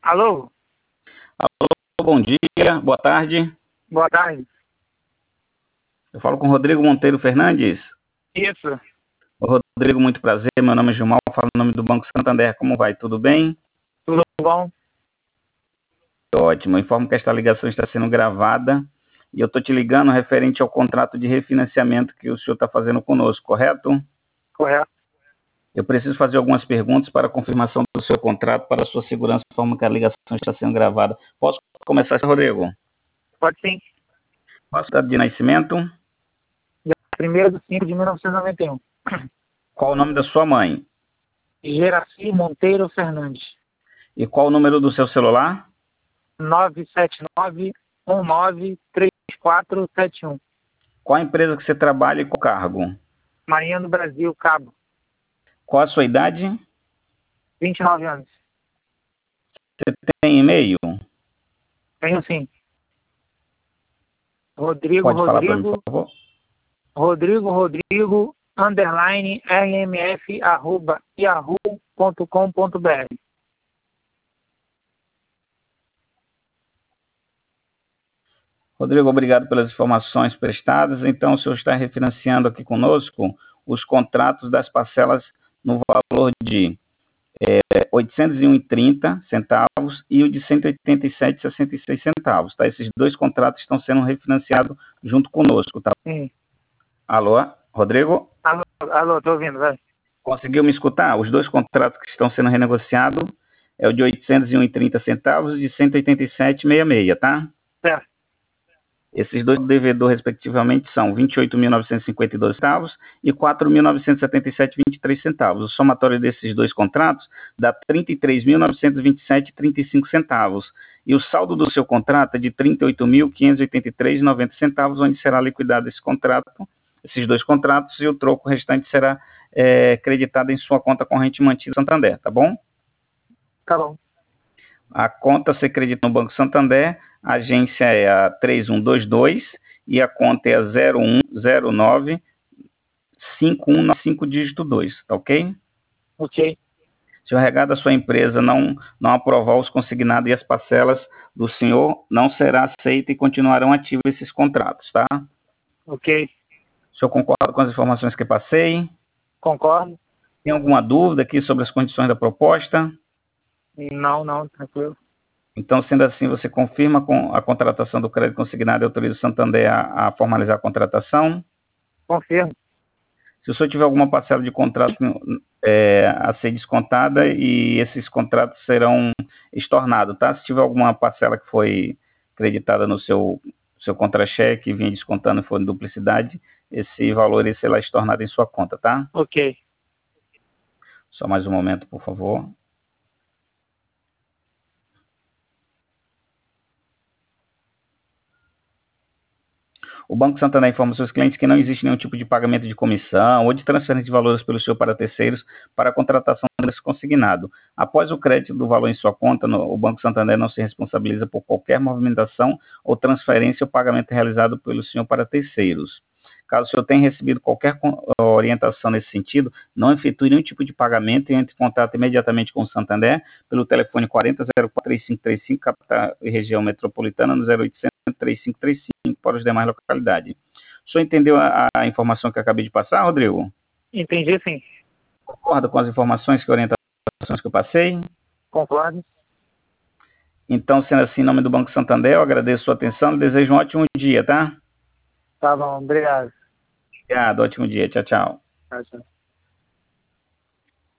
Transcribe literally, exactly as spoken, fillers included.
Alô? Alô, bom dia, boa tarde. Boa tarde. Eu falo com o Rodrigo Monteiro Fernandes. Isso. Ô, Rodrigo, muito prazer. Meu nome é Gilmar, eu falo em nome do Banco Santander. Como vai? Tudo bem? Tudo bom? Ótimo. Eu informo que esta ligação está sendo gravada e eu estou te ligando referente ao contrato de refinanciamento que o senhor está fazendo conosco, correto? Correto. Eu preciso fazer algumas perguntas para a confirmação do seu contrato, para a sua segurança, informo que a ligação está sendo gravada. Posso começar, Rodrigo? Pode sim. Qual a sua data de nascimento? primeiro de cinco de mil novecentos e noventa e um. Qual o nome da sua mãe? Geraci Monteiro Fernandes. E qual o número do seu celular? nove sete nove, um nove, três quatro sete um. Qual a empresa que você trabalha e qual cargo? Marinha do Brasil, Cabo. Qual a sua idade? vinte e nove anos. Você tem e-mail? Tenho sim. Rodrigo, Pode falar para mim, Rodrigo, por favor? Rodrigo, Rodrigo, underline, rmf, arroba, yahoo ponto com ponto br. Rodrigo, obrigado pelas informações prestadas. Então, o senhor está refinanciando aqui conosco os contratos das parcelas no valor de é, oitocentos e um vírgula trinta centavos e o de cento e oitenta e sete vírgula sessenta e seis centavos. Tá? Esses dois contratos estão sendo refinanciados junto conosco. Tá? Sim. Alô, Rodrigo? Alô, alô, tô ouvindo, vai. Conseguiu me escutar? Os dois contratos que estão sendo renegociados é o de oitocentos e um vírgula trinta centavos e de cento e oitenta e sete vírgula sessenta e seis, tá? Certo. Esses dois devedores, respectivamente, são vinte e oito mil novecentos e cinquenta e dois centavos e quatro mil novecentos e setenta e sete vírgula vinte e três centavos. O somatório desses dois contratos dá trinta e três mil novecentos e vinte e sete vírgula trinta e cinco centavos. E o saldo do seu contrato é de trinta e oito mil quinhentos e oitenta e três vírgula noventa centavos, onde será liquidado esse contrato, esses dois contratos, e o troco restante será é, creditado em sua conta corrente mantida no Santander, tá bom? Tá bom. A conta se credita no Banco Santander, a agência é a três um dois dois e a conta é a zero um zero nove cinco um nove cinco dígito dois, tá ok? Ok. Se o regado da sua empresa não, não aprovar os consignados e as parcelas do senhor, não será aceita e continuarão ativos esses contratos, tá? Ok. O senhor concorda com as informações que passei? Concordo? Tem alguma dúvida aqui sobre as condições da proposta? Não, não, tranquilo. Então, sendo assim, você confirma com a contratação do crédito consignado e autoriza o Santander a, a formalizar a contratação? Confirmo. Se o senhor tiver alguma parcela de contrato é, a ser descontada, e esses contratos serão estornados, tá? Se tiver alguma parcela que foi creditada no seu, seu contra-cheque e vinha descontando e for em duplicidade, esse valor esse será estornado em sua conta, tá? Ok. Só mais um momento, por favor. O Banco Santander informa aos seus clientes que não existe nenhum tipo de pagamento de comissão ou de transferência de valores pelo senhor para terceiros para a contratação desse consignado. Após o crédito do valor em sua conta, no, o Banco Santander não se responsabiliza por qualquer movimentação ou transferência ou pagamento realizado pelo senhor para terceiros. Caso o senhor tenha recebido qualquer orientação nesse sentido, não efetue nenhum tipo de pagamento e entre em contato imediatamente com o Santander pelo telefone quarenta zero quatro três cinco três cinco, capital e região metropolitana, no zero oitocentos três cinco três cinco para as demais localidades. O senhor entendeu a, a informação que eu acabei de passar, Rodrigo? Entendi, sim. Concorda com as informações e orientações que eu passei? Concordo. Então, sendo assim, em nome do Banco Santander, eu agradeço a sua atenção e desejo um ótimo dia, tá? Tá bom, obrigado. Obrigado, ótimo dia. Tchau, tchau. Tchau, tchau.